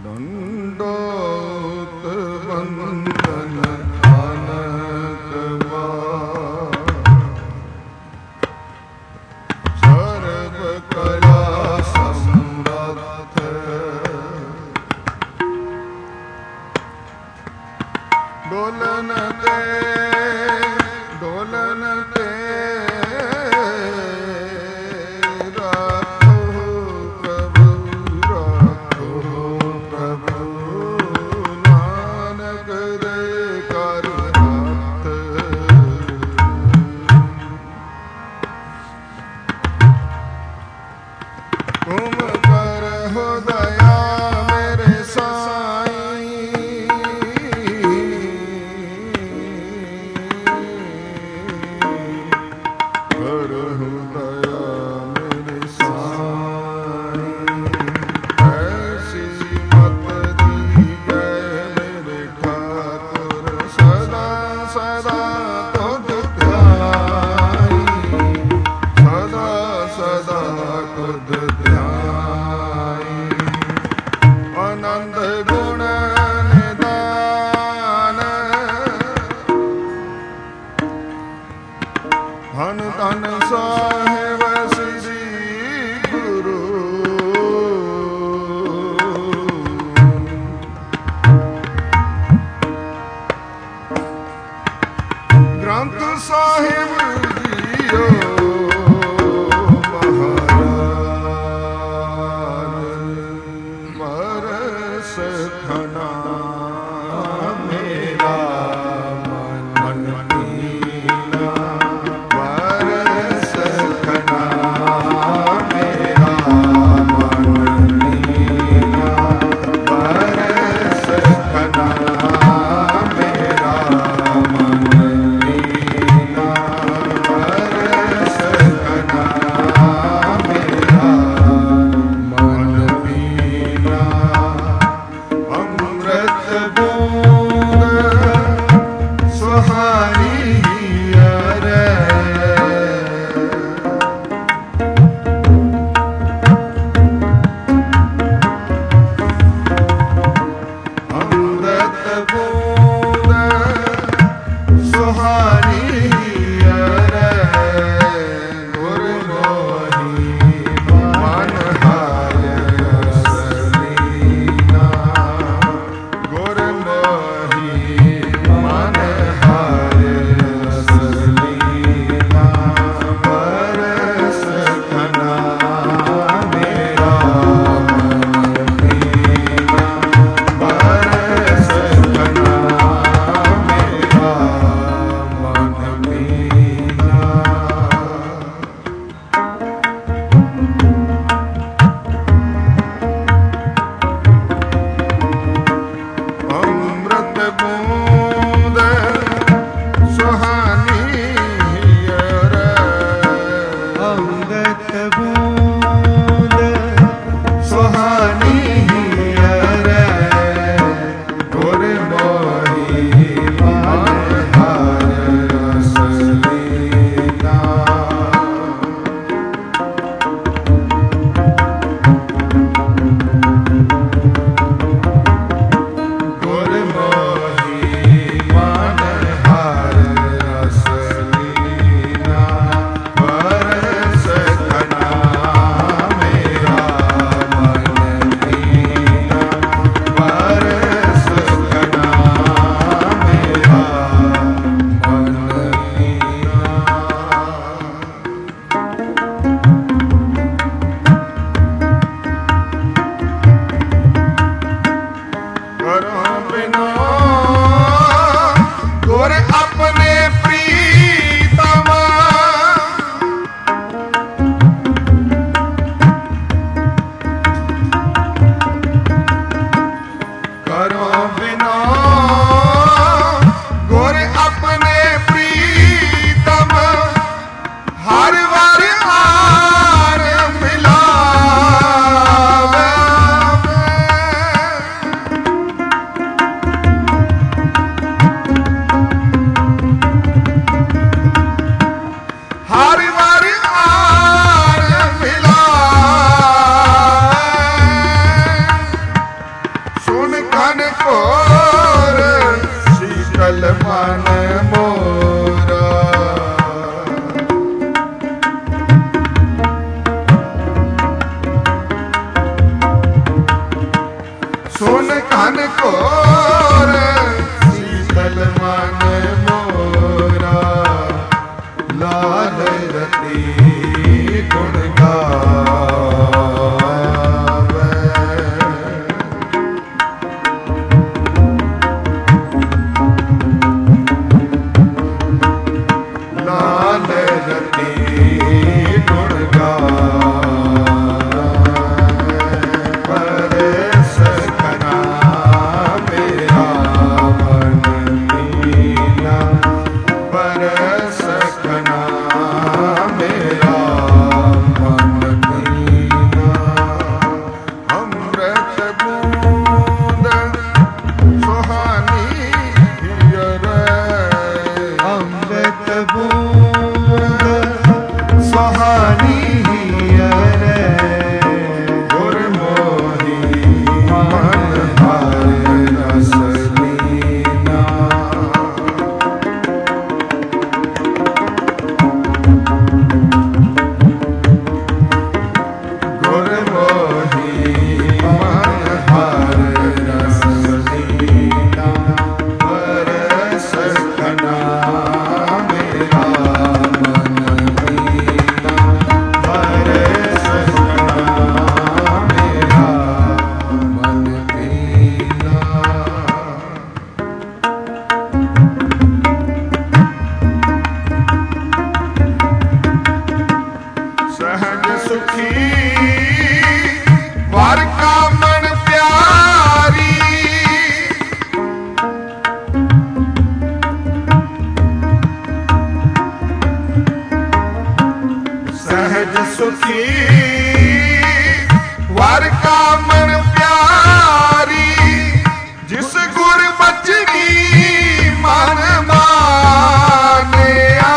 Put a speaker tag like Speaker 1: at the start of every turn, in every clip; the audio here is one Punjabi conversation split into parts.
Speaker 1: ਦੰਡੋਤ ਬੰਦਨ ਆਨਕ ਸਰਬ ਕਲਾ ਸਮਰੱਥ ਡੋਲਨ ਤੇ ਧਨ ਧਨ ਸਾਹਿਬ ਸ੍ਰੀ ਗੁਰੂ ਗ੍ਰੰਥ ਸਾਹਿਬ ਜੀਓ ਮਹਾਰਾਜ ਬਰਸ ਖਨਾ ਮੇਰਾ ਮਨ ਨੀਲਾ घन घोर शीतल मन मोरा। सुन घन घोर शीतल मन मोरा। लाल रति गुण गावे। लाल रति गुण गावे। पर सखना मेरा मन मीना। पर सखना मेरा मन मीना। अमृत बूंद सुहानी हियर। अमृत बूंद सुहानी हियर। गुरमोही मन भर रस लीना। गुरमोही मन भर रस लीना। पर सखना मेरा मन मीना। पर सखना मेरा मन मीना। सहज सुखी वर का मन प्यारी। सहज सुखी वर का मन प्यारी। जिस गुर बचनी मन मानिया।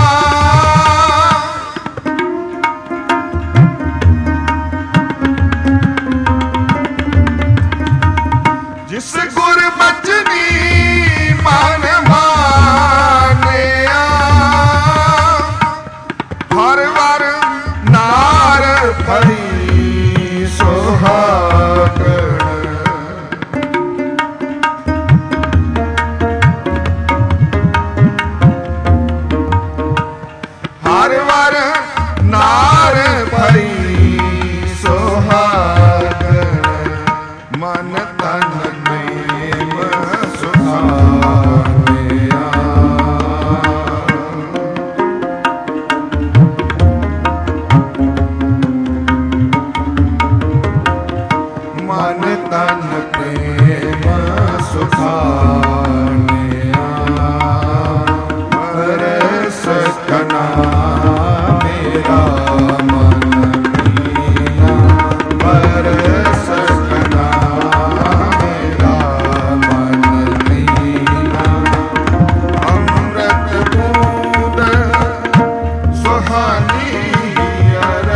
Speaker 1: जिस गुर बचनी मन मानिया। हर वर नार भरी सुहागण। हर वर नार भरी सुहागण। मन तन में सुखाया। मन तन प्रेम सुखाया। पर सखना मेरा मन मीना। पर सखना मेरा मन मीना। अमृत बूंद सुहानी हियर।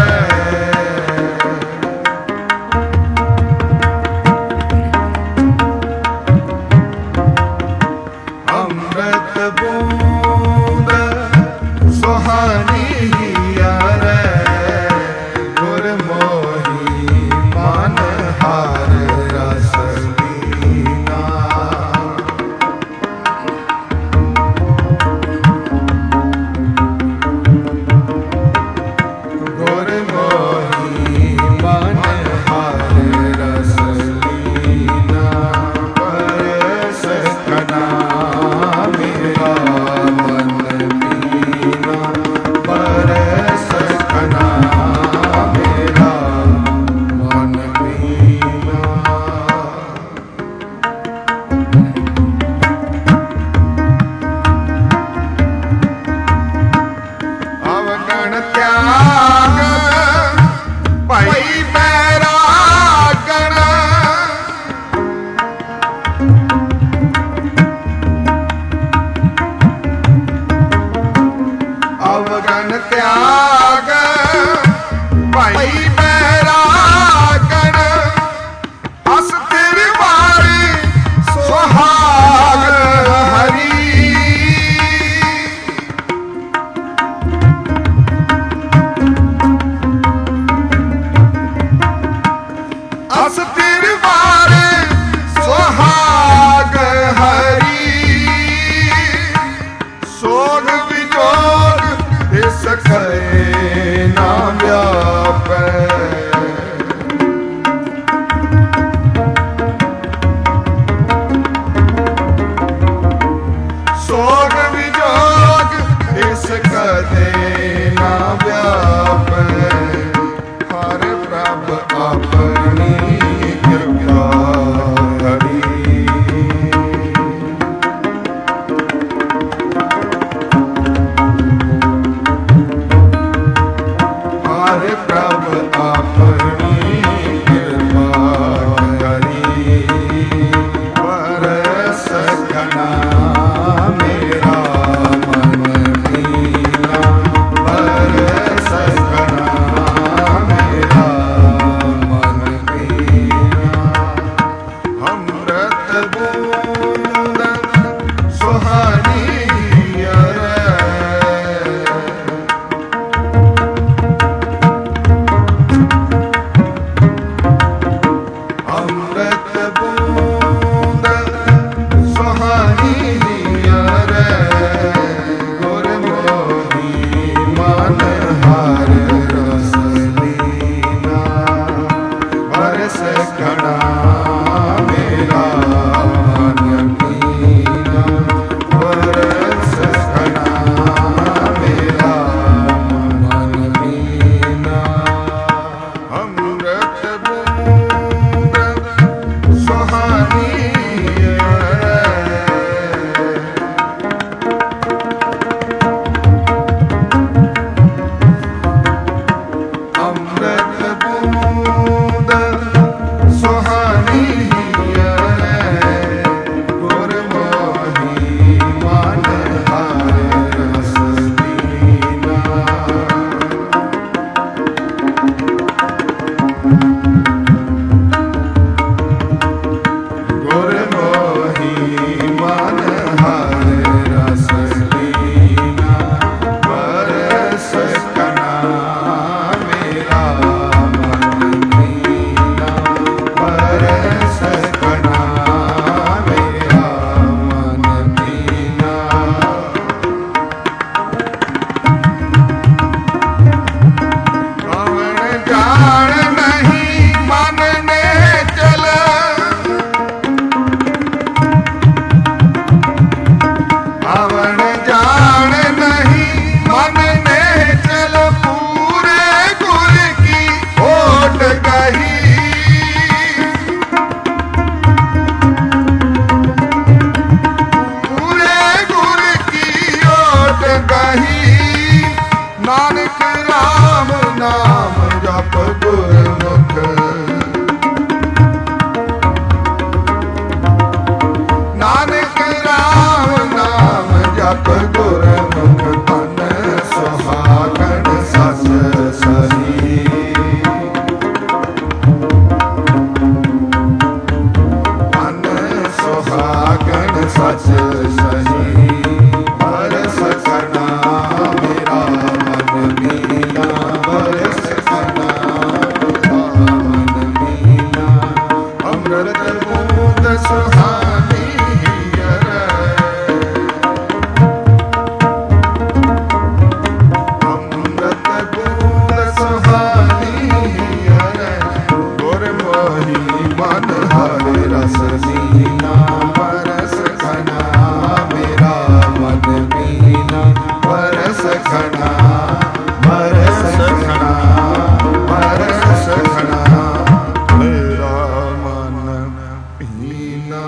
Speaker 1: निर्वाण सुहाग हरि सोग विजोग इस कहे ना व्यापै सोग विजोग इस कहे ना व्यापै हर प्रभ अपनी कृपा हरि हर प्रभ अपनी कृपा हरि बरस घना मेरा मन दीना बरस घना मेरा मन दीना अमृत बूंद सुहानी अमृत बूंद सुहानी गुरमोही मन हर रस लीना बरस घना मेरा मन दीना बरस घना मेरा मन दीना अमृत बूंद सुहानी अमृत बूंद सुहानी गुरमोही मन हर रस लीना गुरमोही मन हर रस लीना बरस घना मेरा मन दीना बरस घना मेरा मन दीना कौन जान नहीं मन ने चल अवन जान नहीं मन ने चल पूरे गुर की ओट कही पूरे गुर की ओट कही नानक राम नाम जप गुरमुख नानक राम नाम जप गुरमुख तन सुहागन सस सही तन सुहागन सस सही बरस घना मेरा मन दीना बरस घना मेरा मन दीना अमृत बूंद सुहानी अमृत बूंद सुहानी गुरमोही मन हर रस दीना बरस घना मेरा मन दीना बरस घना बरस घना बरस घना मेरा मन दीना।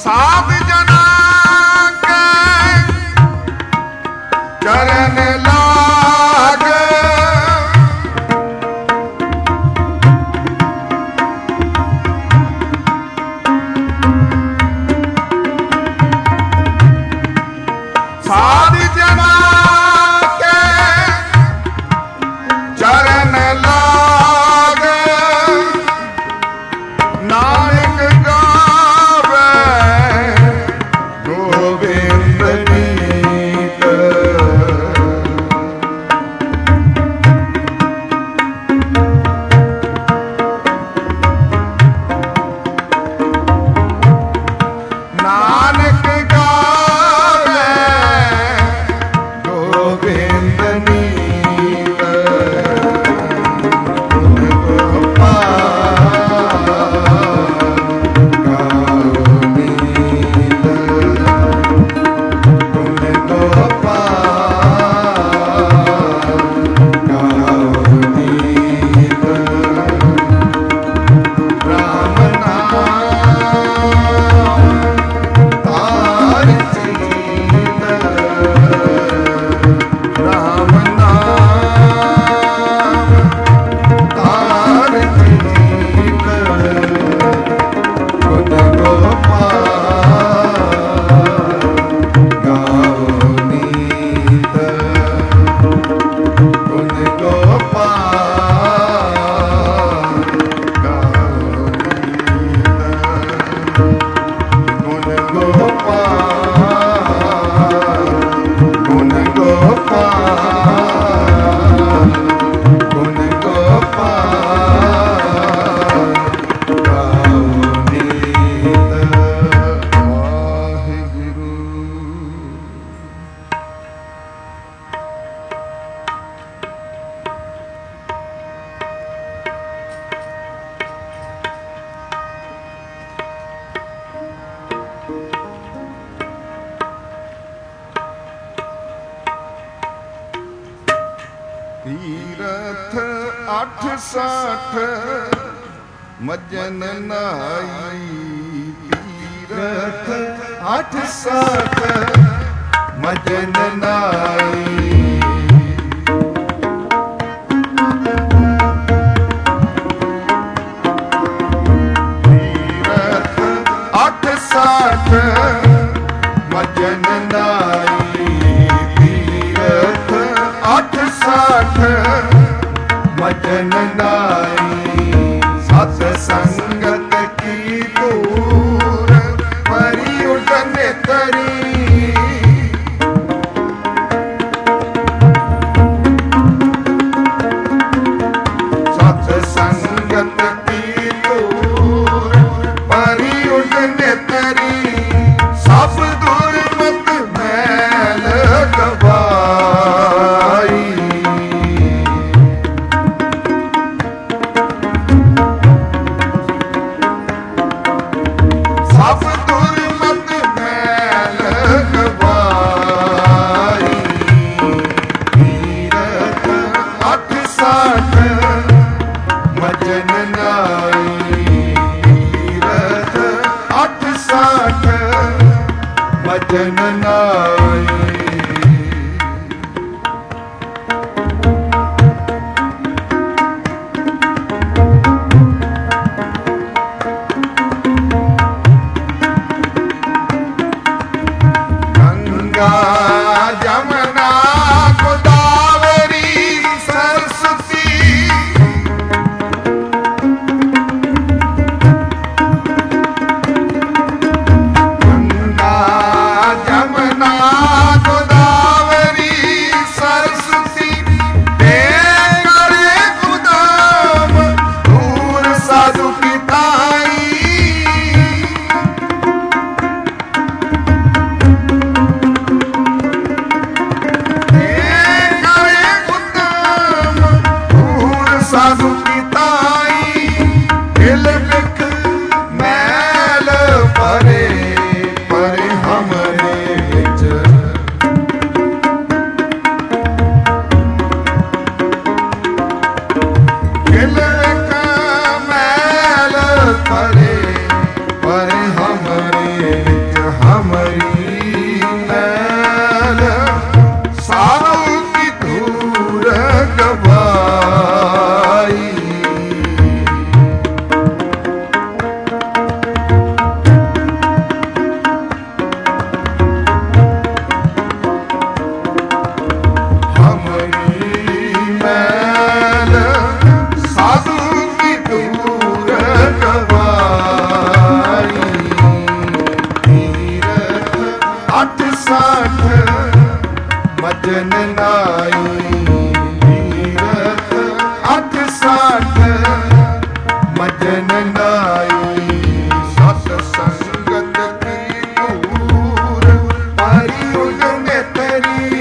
Speaker 1: साध जना के चरण लाग साध जना के चरण लाग नानक गावे गोविंद गीत नानक गावे गोविंद नीत गुण गोपाल गाओ नीत गुण गोपाल गाओ नीत राम नाम तार चीत राम नाम तार चीत गुण गोपाल गाओ नीत गुण गोपाल गाओ नीत गुण गोपाल गुण गोपाल गुण गोपाल गाओ नीत वाहिगुरु। तीरथ 860 मजन नाई तीरथ 860 मजन नाई तीरथ 860 मजन नाई तीरथ 860 मजन नाई सत संगत की दूर परी उठन तरी सत संगत की दूर परी उठन तरी सब दुर्मत मैल गवाई सब दुर्मत मैल गवाई तीरथ 860 मजन नाई तीरथ 860 मजन नाई गंगा जमुना गोदावरी सरस्वती गंगा जमुना गोदावरी सरस्वती तेरे गुदाम दूर साधु की ताई साठ मजन नाई तीरथ अठ साठ मजन नाई सत संगत की दूर पारी उगन तरी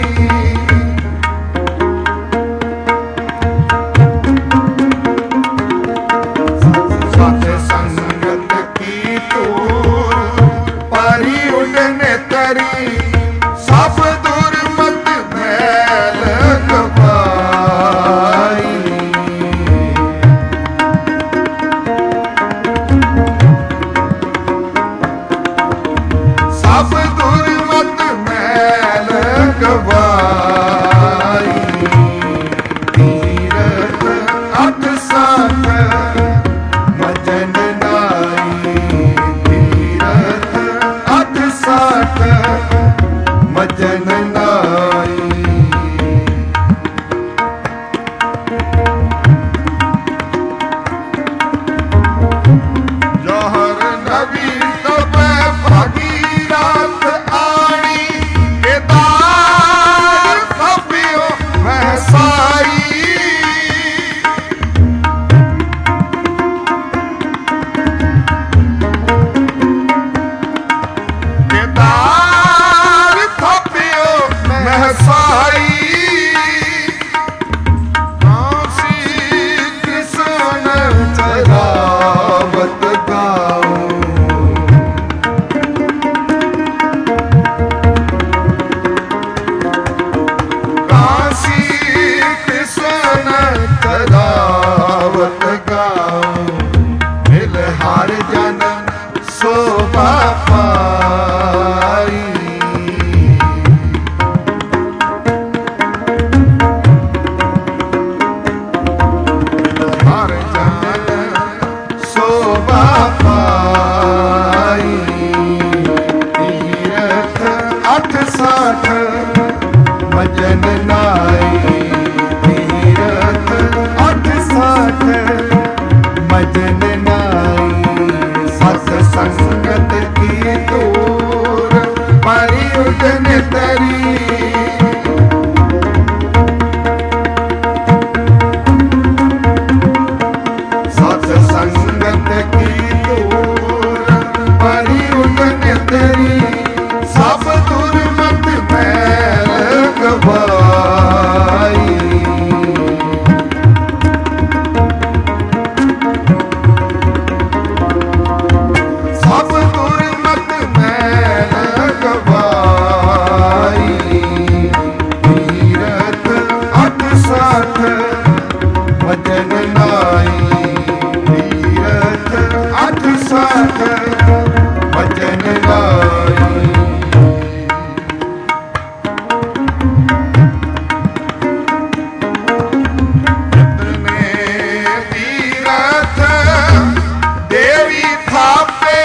Speaker 1: सत संगत की दूर पारी उगन तरी सब दुर्मत मैल गवाई सब दुर्मत मैल गवाई तीरथ अठ साठ मजन नाई तीरथ अठ साठ मजन नाई जहर नबी तब भगीरथ आणी केदार कपियो महसाई केदार कपियो महसाई काशी कृष्ण चरावत गाऊं काशी कृष्ण चरावत गाऊं मिल हर जन शोभा पाई हर जन शोभा पाई तीरथ अठ साठ मजन नाई तीरथ अठ साठ मजन नाई सत संगत की दूर पारी उगन तरी सत संगत की दूर पारी उगन तरी सब दुर्मत मैल गवाई सब दुर्मत मैल गवाई तीरथ अठ साठ मजन नाई तीरथ अठ साठ मजन नाई जितने तीरथ देवी थापे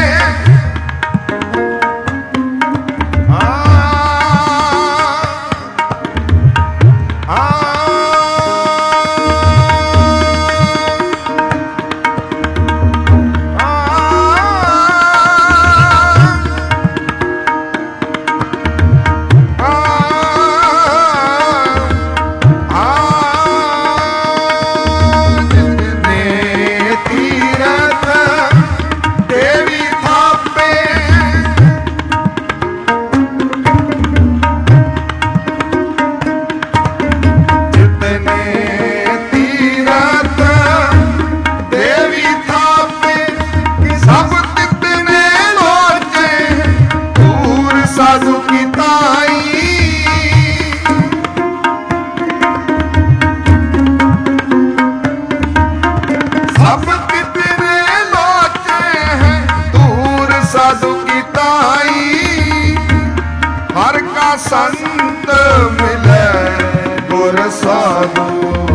Speaker 1: संत मिले गुर साधु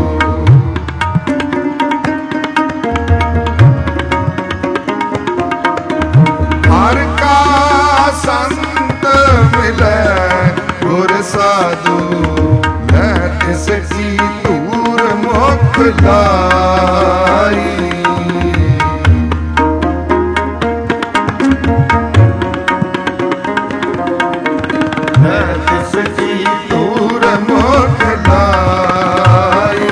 Speaker 1: हर का संत मिले गुर साधु लैत सकी दूर मुख लाई की दूर मुख लाई।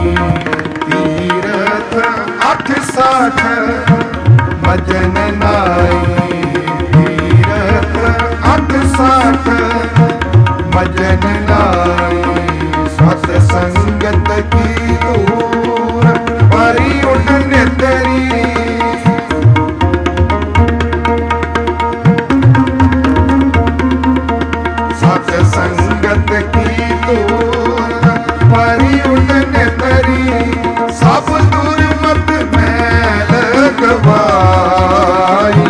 Speaker 1: तीरथ 860 मजन नाई। तीरथ 860 मजन नाई। सत संगत की दूर परी उठने तेरी। सत संगत की दूर परी उठने तेरी। सब दूर मत मैल गवाई।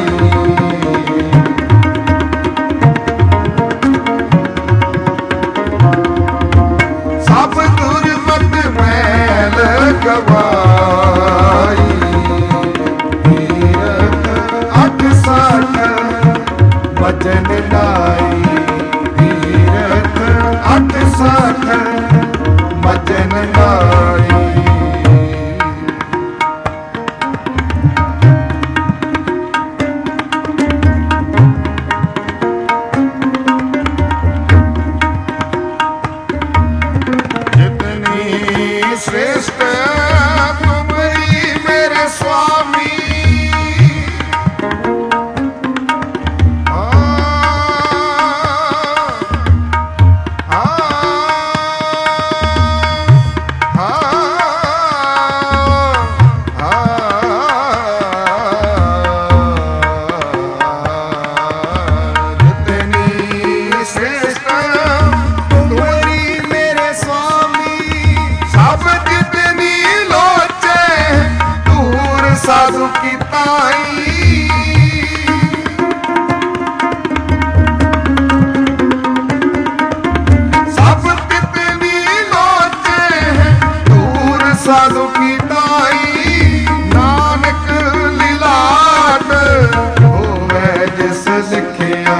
Speaker 1: सब दूर मत मैल गवाई। तीरथ 860 वचन लाई। तीरथ 860 वचन लाई। श्रेष्ठ तुम्हारी मेरे स्वामी। जितनी श्रेष्ठ तुम्हारी मेरे स्वामी। सब जितनी लोचे दूर साधु की ताई। सब जितनी लोचे दूर साधु की ताई। नानक लीलाट होवे जिस लिखिया।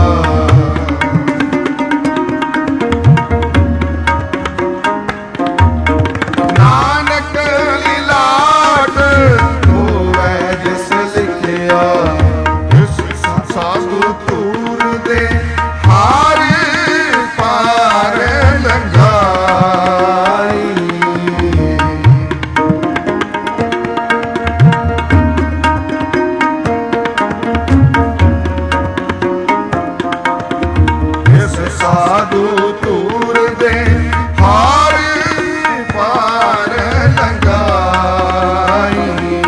Speaker 1: नानक लीलाट होवे जिस लिखिया। जिस साधु तूर दे हार पार लगाई। जिस साधु तूर दे हार पार लगाई।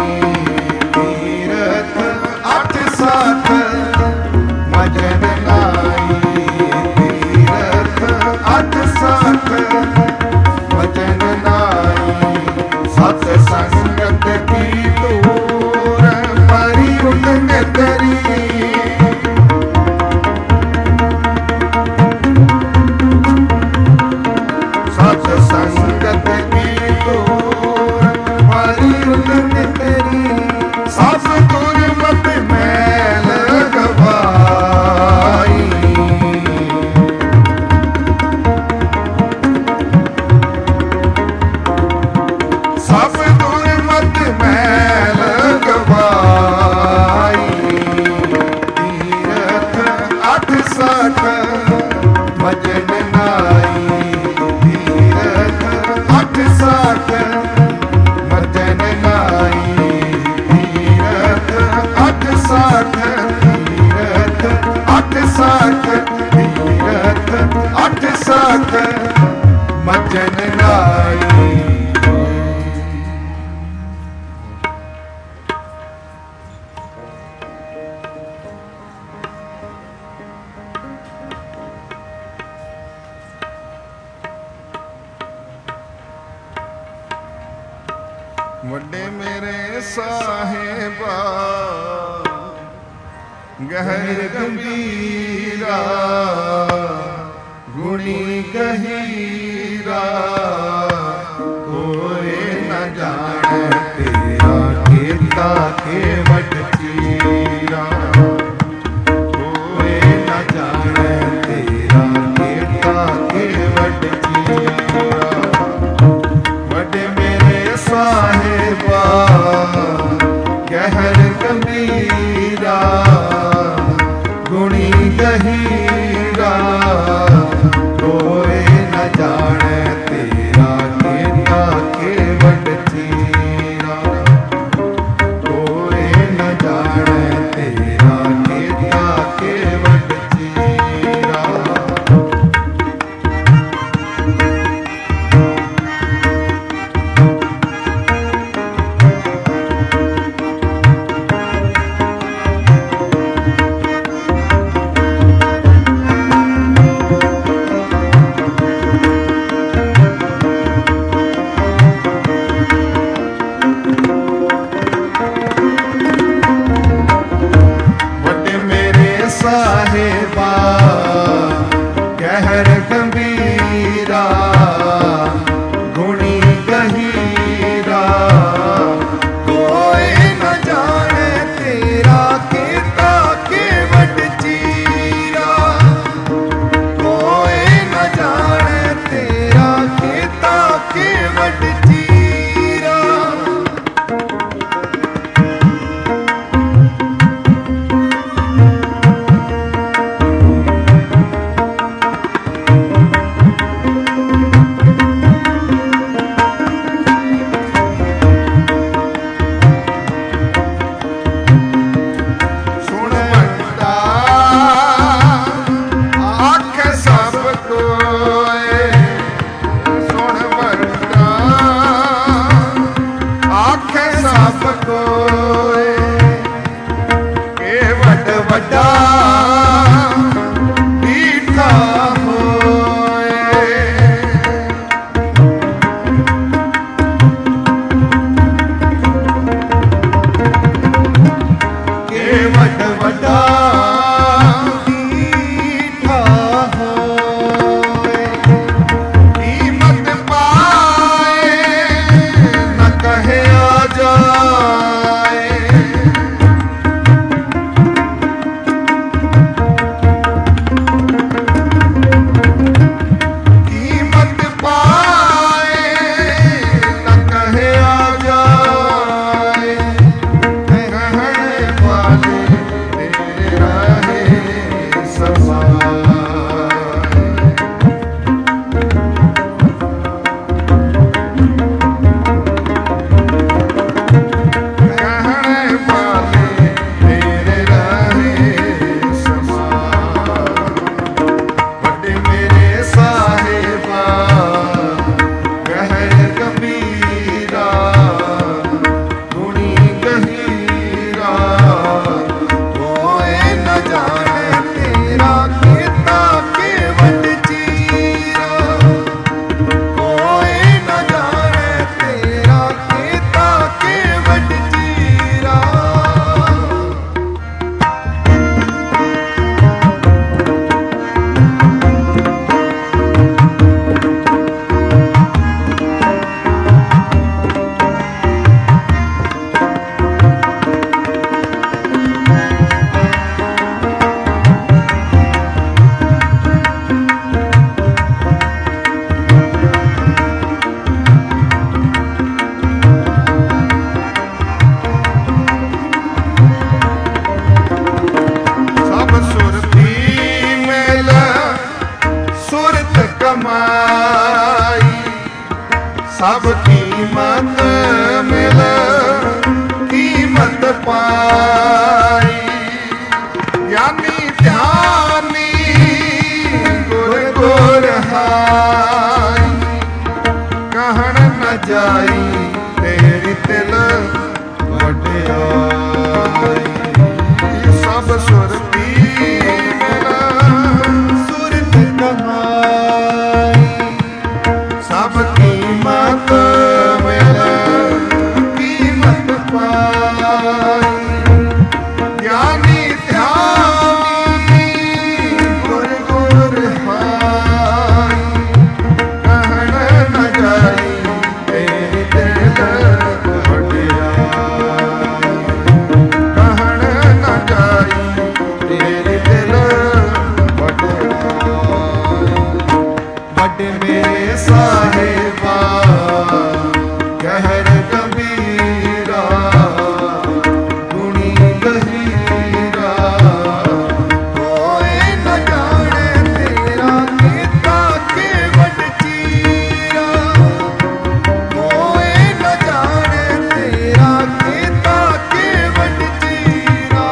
Speaker 1: तीरथ 860 मजन लाई। तीरथ 860 मजन लाई। सत संगत की दूर परी उठने तेरी। सत संगत की दूर परी उठने तेरी। सब दूर मत मैल गवाई। सब दूर मत मैल गवाई। तीरथ 860 मजन नाई। तीरथ 860 मजन नाई। तीरथ 860 तीरथ 860 तीरथ 860 मजन नाई। ਵੱਡੇ ਮੇਰੇ ਸਾਹਿਬਾ ਗਹਿਰ ਗੰਭੀਰਾ। ਗੁਣੀ ਗਹੀਰਾ ਕੋਏ ਨ ਜਾਣੈ ਤੇਰਾ ਕੀਤਾ ਕੇਵਟ ਚੀਰਾ। ਕੋਏ ਨ ਜਾਣੈ ਤੇਰਾ ਕੀਤਾ ਕੇਵਟ ਚੀਰਾ। ਵੱਡੇ ਮੇਰੇ ਸਾਹਿਬਾ ਗਹਿਰ ਗੰਭੀਰਾ। ਗੁਣੀ ਗਹੀਰਾ कमाई, सब कीमत मिल कीमत पाई। ज्ञानी ध्यानी गुर गुर हाई, कहण न जाई तेरी तिल वड्याई। सब सुरती मिल सुरत कमाई, सब कीमत मिल कीमत पाई। ज्ञानी ध्यानी गुर गुर हाई, कहण न जाई तेरी दिल वड्याई, कहण न जाई तेरी दिल वड्याई। वड्डे मेरे साहिबा गहर गंभीरा, गुणी गहीरा, कोई न जाने तेरा कीता केवट चीरा, कोई न जाने तेरा कीता केवट चीरा।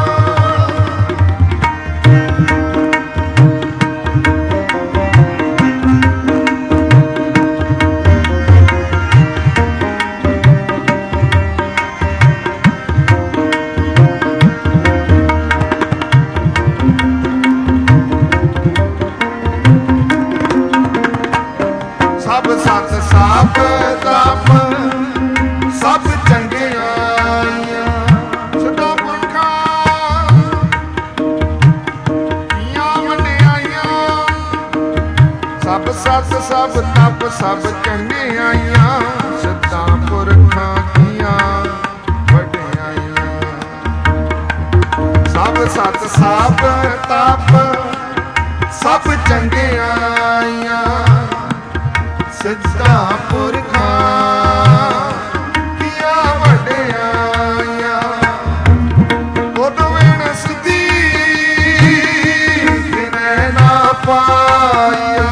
Speaker 1: ਸਭ ਸਤ ਸਭ ਤਪ ਸਭ ਚੰਗਿਆਈਆਂ, ਸਦਾ ਪੁਰਖਾਂ ਦੀਆਂ ਵਡਿਆਈਆਂ। ਸਭ ਸਤ ਸਭ ਤਪ ਸਭ ਚੰਗਿਆਈਆਂ, ਸਦਾ ਪੁਰਖਾਂ ਦੀਆਂ ਵਡਿਆਈਆਂ। ਸਭ ਸਤ ਸਭ ਤਪ ਸਭ ਚੰਗਿਆਈਆਂ, ਸਿੱਧਾ ਪੁਰਖਾਂ ਦੀਆਂ ਵਡਿਆਈਆਂ। ਉਦ ਵਿਣਸ ਦੀ ਕਿਨੇ ਨਾ ਪਾਇਆ,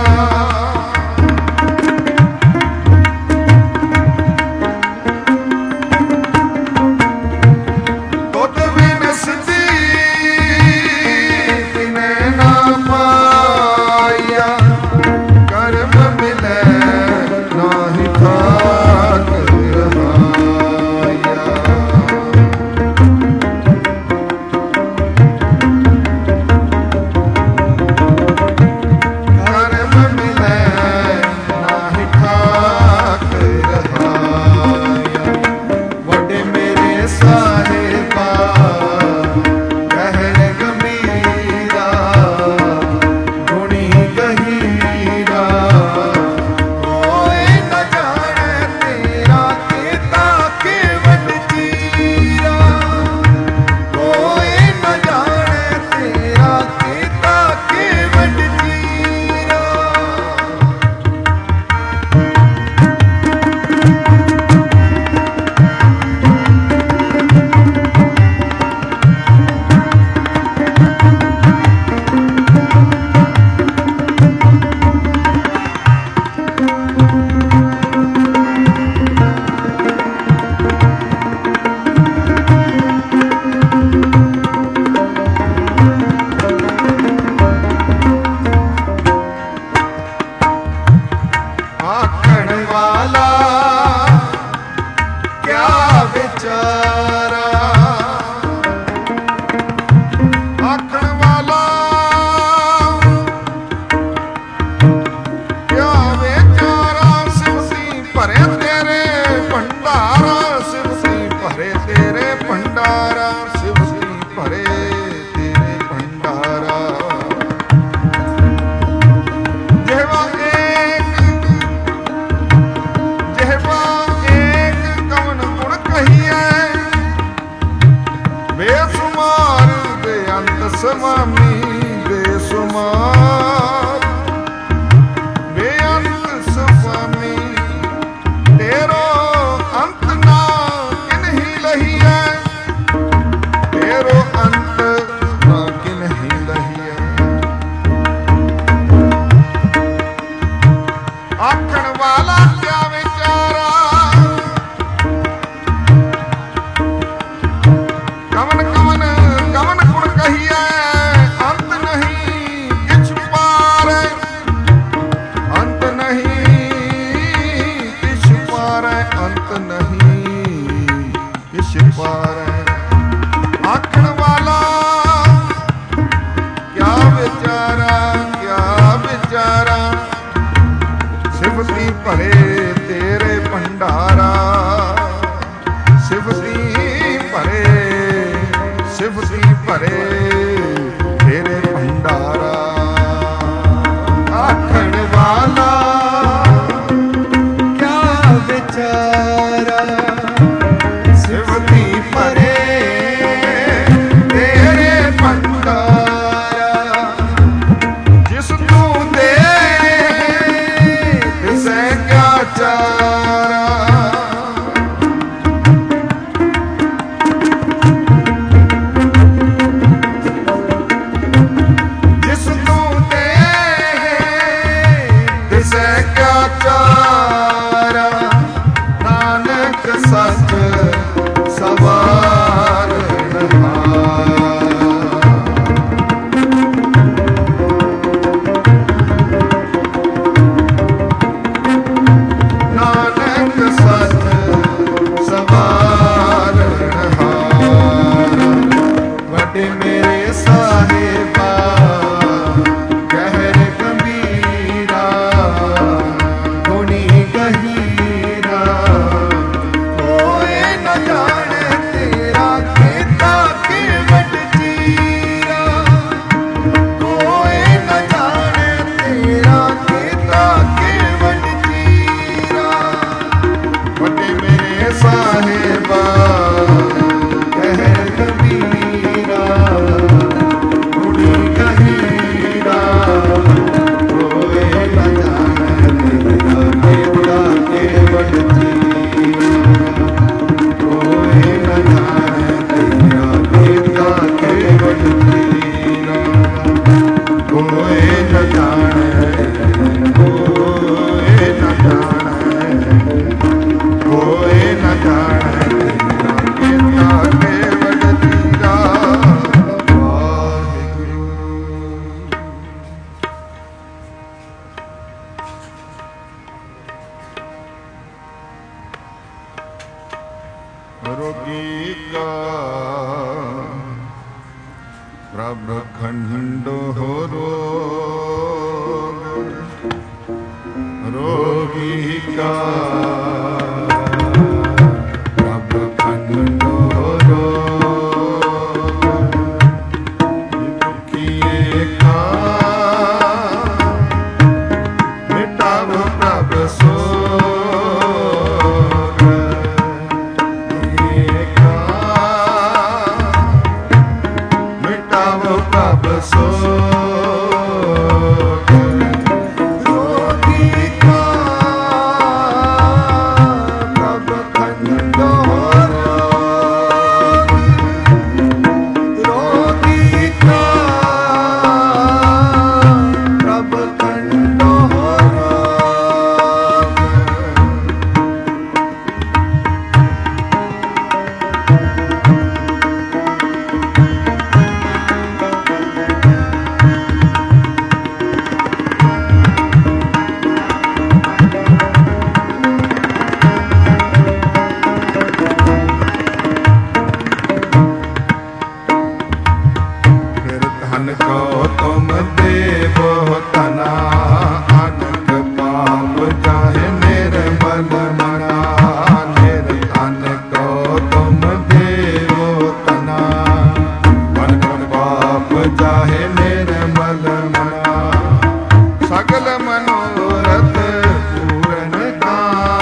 Speaker 1: ਉਦ ਵਿਣਸ ਦੀ ਕਿਨੇ ਨਾ ਪਾਇਆ। ਕਰਮ ਮਿਲੇ ਨਾਹੀ ਖਾਕ ਰਹਾਇਆ, ਕਰਮ ਮਿਲੇ ਨਾਹੀ ਖਾਕ ਰਹਾਇਆ। ਵੱਡੇ ਮੇਰੇ ਸਾਹਿਬਾ ਗਹਿਰ ਗੰਭੀਰਾ, ਗੁਣੀ ਗਹੀਰਾ, कोई न जाने तेरा कीता केवट चीरा, कोई न जाने तेरा कीता केवट चीरा। आखण वाला क्या विचारा, आखण वाला क्या विचारा। सिवसी भरे तेरे भंडारा, सिवसी भरे तेरे भंडारा, सिवसी भरे तेरे भंडारा। जेवा एक कवन गुण कहिए, बेसुमार बेअंत स्वामी, बेसुमार बेअंत स्वामी। तेरो अंत ना किन्ही लहिए, तेरो अंत ना किन्ही लहिए। ਸਿਫਤੀ ਭਰੇ ਤੇਰੇ ਭੰਡਾਰਾ, ਸਿਫਤੀ ਭਰੇ, ਸਿਫਤੀ ਭਰੇ ਤੇਰੇ ਭੰਡਾਰਾ। ਆਖਣ ਵਾਲਾ ਕਿਆ ਵਿਚਾਰਾ, ਸਿਫਤੀ ਭਰੇ ਤੇਰੇ ਭੰਡਾਰਾ। ਜਿਸ ਤੂੰ ਦੇ ਤਿਸੈ ਕਿਆ ਚਾਰਾ। ਜਿਸ ਤੂੰ ਦੇ ਤਿਸੈ ਕਿਆ ਚਾਰਾ। ਨਾਨਕ ਸੱਚ ਸਵਾਰ ਨਾਨਕ ਸੱਚ ਸਵਾਰ ਵੱਡੇ ਮੇਰੇ ਸਾਹਿਬਾ ਕਹਿਰ ਗੰਭੀਰਾ ਗੁਣੀ ਗਹੀਰਾ। ਕੋਈ ਨਾ ਜਾਣੇ ਤੇਰਾ ਕੀਤਾ ਕਿਵਟ ਚੀਰਾ। ਕੋਈ ਨਾ ਜਾਣੇ ਤੇਰਾ ਕੀਤਾ ਕਿਵਟ ਚੀਰਾ। ਵੱਡੇ ਮੇਰੇ ਸਾਹਿਬਾ ਕਹਿਰ ਗੰਭੀਰਾ ਗੁਣੀ ਗਹੀਰਾ। ਕੋਈ ਨਾ ਜਾਣੇ ਤੇਰਾ ਕੀਤਾ ਕਿਵਟ ਚੀਰਾ। ਕੋਈ ਨਾ ਜਾਣੇ ਤੇਰਾ ਕੀਤਾ ਕਿਵਟ ਚੀਰਾ। ਕੋਈ ਨਾ ਜਾਣੇ, ਕੋਈ ਨਾ ਜਾਣੇ, ਕੋਈ ਨਾ ਜਾਣੇ ਤੇਰਾ ਕੀਤਾ ਕਿਵਟ ਚੀਰਾ। ਵਾਹਿਗੁਰੂ। ਰੋਗੀ ਕਾ ਪ੍ਰਭ ਖੰਡੋ ਰੋਗ। ਰੋਗੀ ਕਾ ਪ੍ਰਭ ਖੰਡੋ ਰੋਗ। ਦੁਖੀਏ ਕਾ ਮਿਟਾਵ ਪ੍ਰਭ ਸੋਗ। ਮਿਟਾਵ ਪ੍ਰਭ ਸੋਗ। ਰੋਗੀ ਕਾ ਪ੍ਰਭ ਖੰਡੋ ਰੋਗ। ਰੋਗੀ ਕਾ ਪ੍ਰਭ ਖੰਡੋ ਰੋਗ। ਫਿਰ ਧਨ ਕੋ ਤੁਮ ਦੇਵੋ ਤਨਾ। ਅਨਕ ਪਾਪ ਜਾਹੇ ਨਿਰਮਲ ਮਨਾ। ਨਿਰਧਨ ਕੋ ਤੁਮ ਦੇਵੋ ਤਨਾ। ਅਨਕ ਪਾਪ ਜਾਹੇ ਨਿਰਮਲ ਮਨਾ। ਸਗਲ ਮਨੋਰਥ ਪੂਰਨ ਕਾ।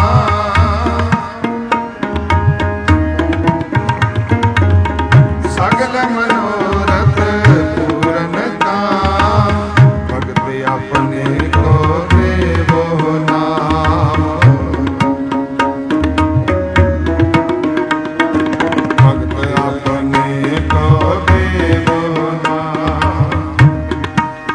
Speaker 1: ਸਗਲ ਮਨੋਰਥ ਪੂਰਨ ਕਾ। ਭਗਤ ਆਪਣੇ ਕੋ ਦੇਵੋ ਨਾਮ। ਭਗਤ ਆਪਣੇ ਕੋ ਦੇਵੋ ਨਾਮ।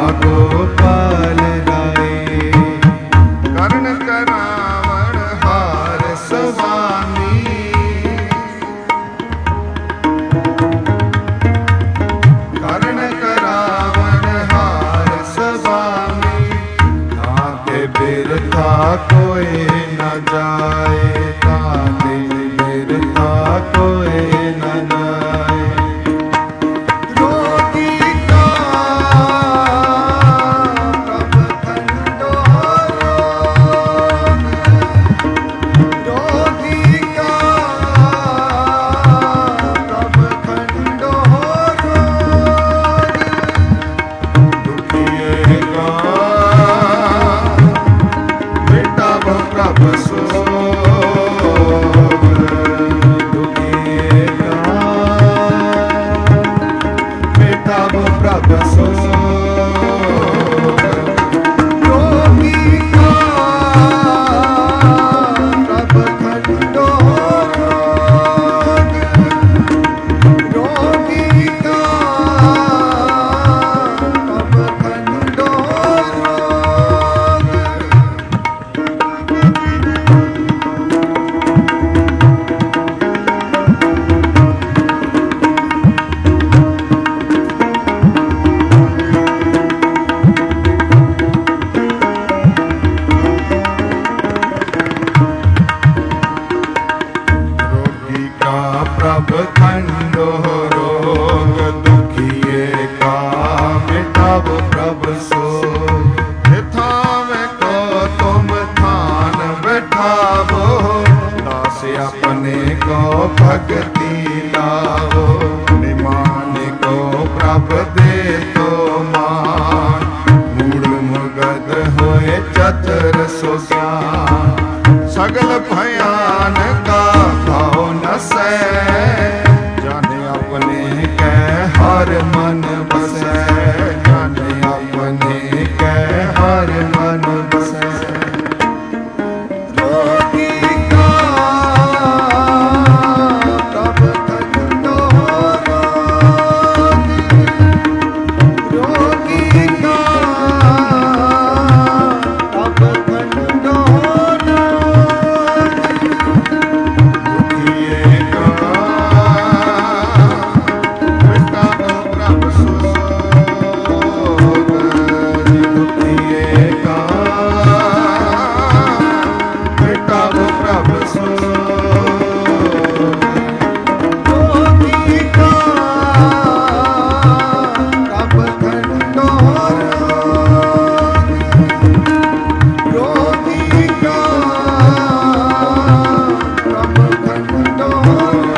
Speaker 2: गोपाल राय।
Speaker 1: ਕਰਨ ਕਰਾਵਣ ਹਾਰ ਸੁਆਮੀ। ਕਰਨ ਕਰਾਵਣ ਹਾਰ ਸੁਆਮੀ।
Speaker 2: ताते बिरथा कोई न जाए, ताते बिरथा कोई न जाए।
Speaker 1: रोगी का प्रभ खंडो रोग। रोगी का प्रभ खंडो रोग।
Speaker 2: दुखिए का
Speaker 1: मिटाव प्रभ सोग।
Speaker 2: दुखिए का
Speaker 1: मिटाव प्रभ सोग। रोगी का प्रभ खंडो रोग। रोगी का प्रभ खंडो रोग।
Speaker 2: रोगी का प्रभ खंडो रोग, दुखिए का मिटाव प्रभ सोग।
Speaker 1: थावे को तुम थान बैठावो।
Speaker 2: दास अपने को भक्ति लावो, निमान को प्रभ दे तो मान। मूढ़ मुगद होए चतुर सो ज्ञान,
Speaker 1: सगल भयान का भाव न सै।
Speaker 2: जाने अपने कै हर मन बसै, जाने अपने कै हर मन बसै।
Speaker 1: रोगी का प्रभ खंडो रोग। रोगी का प्रभ खंडो रोग।
Speaker 2: दुखिए का
Speaker 1: मिटाव प्रभ सोग।
Speaker 2: दुखिए का
Speaker 1: मिटाव प्रभ सोग। रोगी का प्रभ खंडो रोग। रोगी का प्रभ खंडो रोग।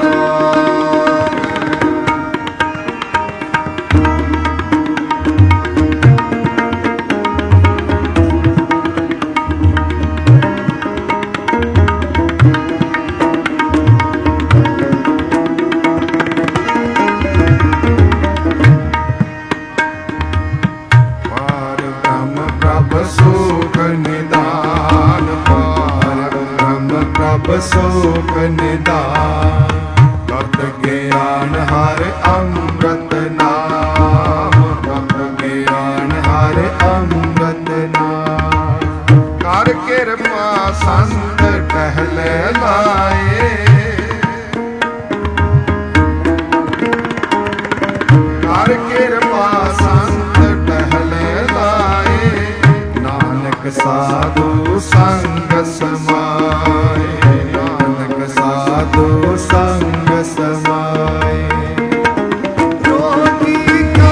Speaker 2: पार ब्रह्म प्रभ सुख निदान, पार ब्रह्म प्रभ सुख निदान। तत् ज्ञान हर अमृत नाम, तत् ज्ञान हर अमृत नाम।
Speaker 1: ਕਰ ਕਿਰਪਾ ਸੰਤ ਟਹਿਲੇ ਲਾਏ। ਕਰ ਕਿਰਪਾ ਸੰਤ ਟਹਿਲੇ ਲਾਏ।
Speaker 2: नानक साधु संग समाए, नानक साधु संग समाए।
Speaker 1: रोगी का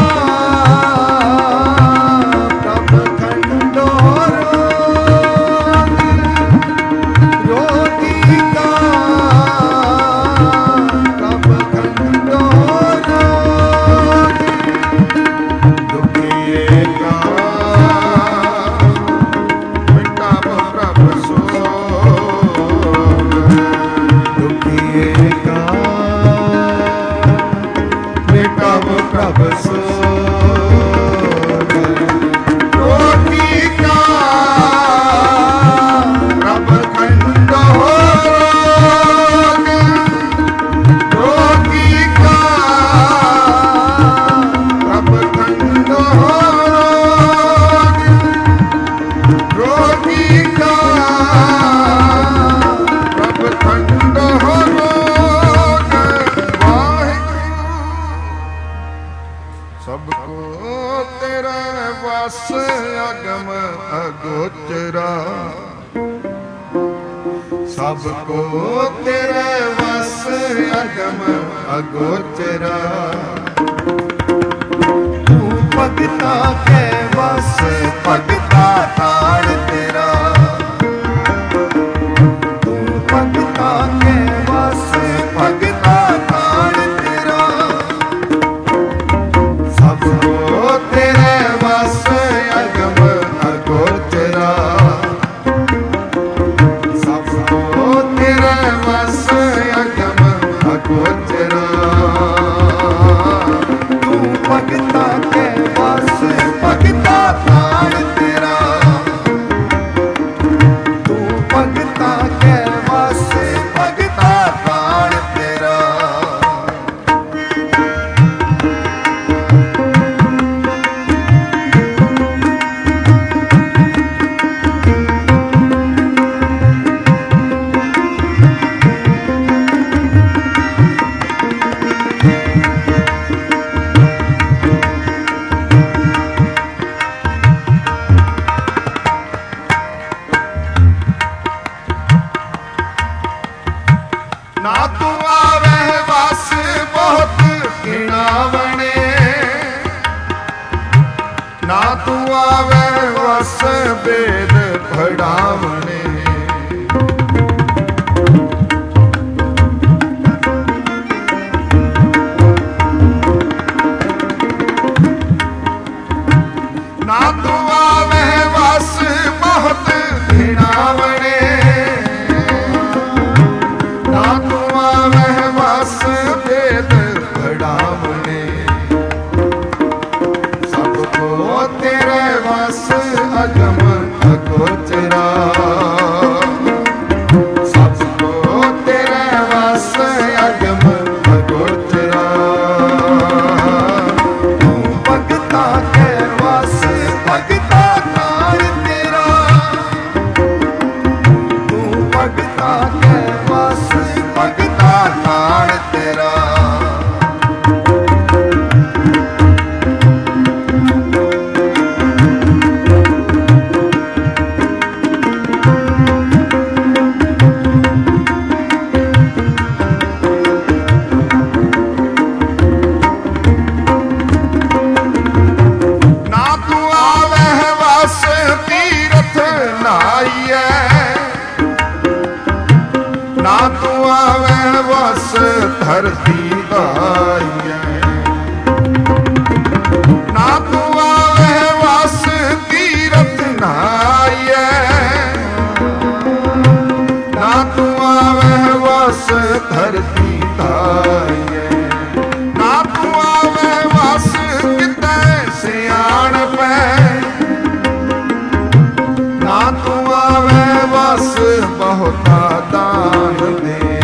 Speaker 1: प्रभ खंडो रोग। रोगी
Speaker 2: ਤੇਰਾ ਵਸ ਅਗਮ ਅਗੋਚਰਾ, ਸਭ ਕੋ ਤੇਰੇ ਵਸ ਅਗਮ ਅਗੋਚਰਾ। ਤੂੰ ਭਗਤਾ ਕੇ ਵਸ ਭਗਤਾ ਤਾਣ ਤੇਰਾ, ਤੂੰ ਭਗਤਾ ਕੇ ਵਸ ਭਗਤਾ ਤਾਣ ਤੇਰਾ। ਸਭ ਕੋ ਤੇਰੇ ਵਸ ਅਗਮ ਅਗੋਚਰਾ, ਸਭ ਕੋ ਤੇਰੇ ਵਸ ਅਗਮ ਅਗੋਚਰਾ। ਤੂੰ ਭਗਤਾ ਕੇ ਵਸ ਭਗਤਾ ਤਾਣ ਤੇਰਾ, ਤੂੰ ਭਗਤਾ ਕੇ ਵਸ ਭਗਤਾ ਤਾਣ ਤੇਰਾ। ਨਾ ਤੂੰ ਆਵੇ ਵਸ ਬਹੁਤ ਘਿਣਾਵਣੇ, ਨਾ ਤੂੰ ਆਵੇ ਵਸ ਬੇਦ ਫੜਾਵਣੇ। ਨਾ ਤੂੰ ਆਵੇ ਵਸ ਬਹੁਤ ਘਿਣਾਵਣੇ, ਨਾ ਤੂੰ ਆਵੇ ਵਸ ਬੇਦ ਫੜਾਵਣੇ। ਸਭ ਕੋ ਤੇਰੇ ਵਸ ਅਗਮ ਅਗੋਚਰਾ, ਸਭ ਕੋ ਤੇਰੇ ਵਸ ਅਗਮ ਅਗੋਚਰਾ। ਤੂੰ ਭਗਤਾ ਕੇ ਵਸ ਭਗਤਾ ਤਾਣ ਤੇਰਾ, ਤੂੰ ਭਗਤਾ ਕੇ ਵਸ ਭਗਤਾ ਤਾਣ ਤੇਰਾ। ਨਾ ਤੂੰ ਆਵੇ ਵਸ ਤੀਰਥ ਨਾਈਐ, ਨਾ ਤੂੰ ਆਵੇ ਵਸ ਧਰਤੀ ਧਾਈਐ। ਨਾ ਤੂੰ ਆਵੇ ਵਸ ਤੀਰਥ ਨਾਈਐ, ਨਾ ਤੂੰ ਆਵੇ ਵਸ ਧਰਤੀ ਧਾਈਐ। ਨਾ ਤੂੰ ਆਵੇ ਵਸ ਕਿਤੇ ਸਿਆਣਪੈ, ਨਾ ਤੂੰ ਆਵੇ ਵਸ ਬਹੁਤਾ ਦਾਨ ਦੇ।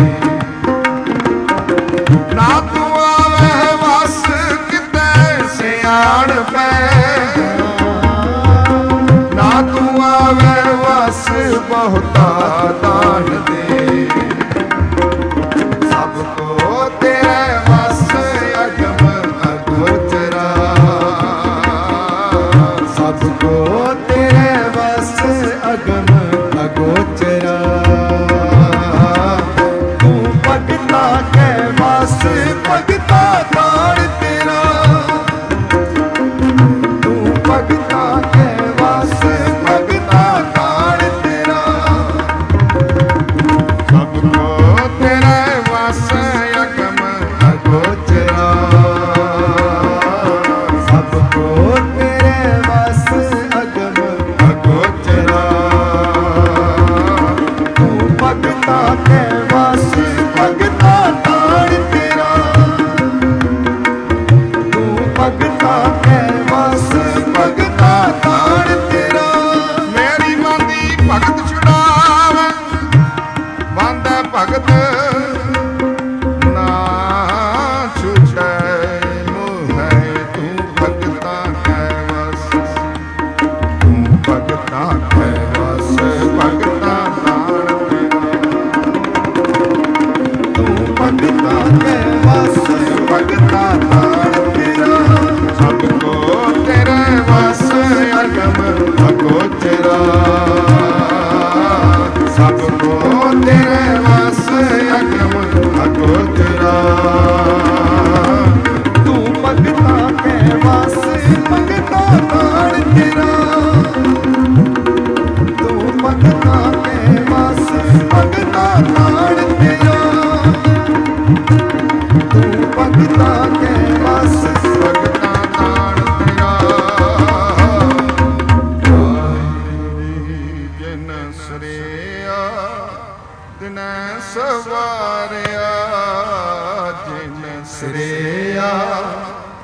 Speaker 2: ਨਾ ਤੂੰ ਆਵੇ ਵਸ ਕਿਤੇ ਸਿਆਣਪੈ, ਨਾ ਤੂੰ ਆਵੇ ਵਸ ਬਹੁਤਾ ਦਾਨ ਦੇ। ਸਭ ਕੋ ਤੇਰੇ ਵਸ ਅਗਮ ਅਗੋਚਰਾ, ਸਭ ਕੋ ਤੇਰੇ ਵਸ ਅਗਮ ਅਗੋਚਰਾ। ਤੂੰ ਭਗਤਾ ਕੇ ਵਸ ਭਗਤਾ ਤਾਣ ਤੇਰਾ, ਤੂੰ ਭਗਤਾ ਕੇ ਵਸ ਭਗਤਾ ਤਾਣ ਤੇਰਾ।